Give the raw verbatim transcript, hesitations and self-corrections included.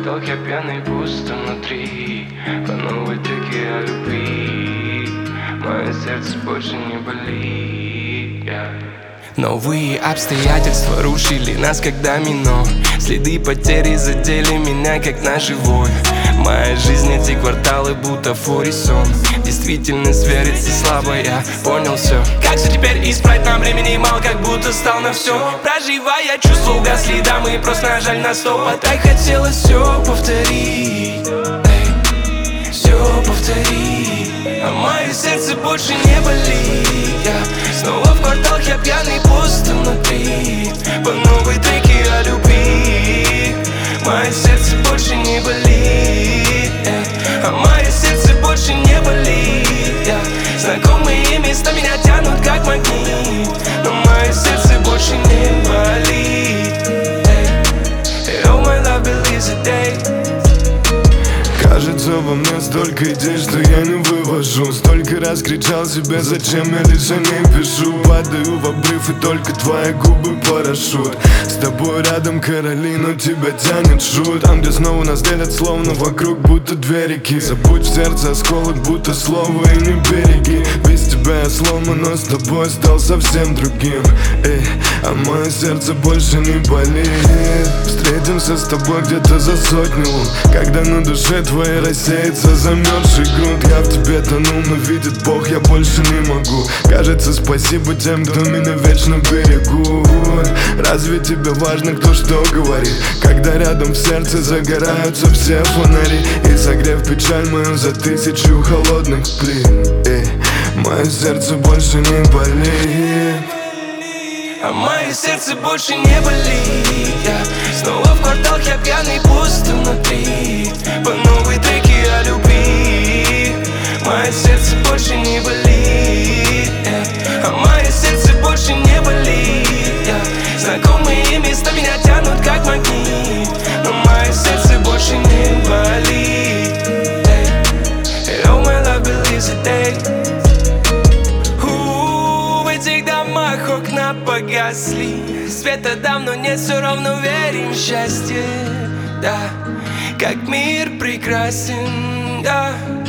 кварталах я пьяный, пусто внутри. По новой треке о любви. Мое сердце больше не болит, yeah. Новые обстоятельства рушили нас как домино. Следы потери задели меня как ножевой. Моя жизнь, эти кварталы будто форисон. Действительность верится слабо, я понял все. Как же теперь исправить, нам времени мало, как будто стал на все. Проживая чувства угасли, да мы просто нажали на стоп. А так хотелось все повторить, эй, все повторить. А мое сердце больше не болит, я снова в кварталах, я пьяный, пусто внутри. По новой треке о любви. Мое сердце больше не болит, эй, а мое сердце больше не болит, я. Знакомые места меня тянут как магнит, но мое сердце больше не болит, эй. Oh my love believes a day. Кажется, во мне столько идей, что я не вывожу. Столько раз кричал себе, зачем я лишь о ней пишу. Падаю в обрыв и только твои губы парашют. С тобой рядом Каролина, тебя тянет шут. Там, где снова нас делят, словно вокруг будто две реки. Забудь в сердце осколок, будто слово и не береги. Без тебя я сломан, но с тобой стал совсем другим, эй, а мое сердце больше не болит. Встретимся с тобой где-то за сотню лун, когда на душе твоей рассеется замерзший грунт. Я в тебе тону, но видит Бог, я больше не могу. Кажется, спасибо тем, кто меня вечно берегут. Разве тебе важно, кто что говорит, когда рядом в сердце загораются все фонари? И согрев печаль мою за тысячу холодных плит, эй, мое сердце больше не болит. А мое сердце больше не болит, я снова в кварталах, я пьяный, пусто внутри. По новой треке о любви. Мое сердце больше не болит, эй, а мое сердце больше не болит, я. Знакомые места меня тянут как магнит, но мое сердце больше не болит, эй. Oh my love believes a day. В этих домах окна погасли, света давно нет, все равно верим в счастье, да, как мир прекрасен, да.